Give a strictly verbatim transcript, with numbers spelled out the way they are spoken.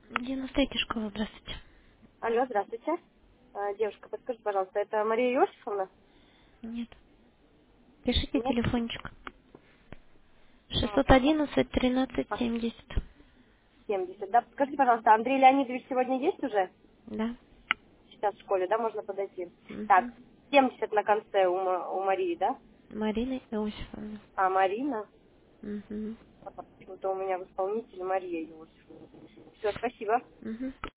девяносто третья школа, здравствуйте. Алло, здравствуйте. А, Девушка, подскажите, пожалуйста, это Мария Иосифовна? Нет. Пишите Нет? телефончик. шестьсот Ага. одиннадцать тринадцать А, семьдесят. семьдесят. Да, подскажите, пожалуйста, Андрей Леонидович сегодня есть уже? Да. Сейчас в школе, да, можно подойти? Так, Угу. семьдесят на конце у, Ма- у Марии, да? Марина Иосифовна. А Марина? Угу. Ага, почему-то у меня в исполнителе Мария Иосифовна. Все, спасибо. Угу.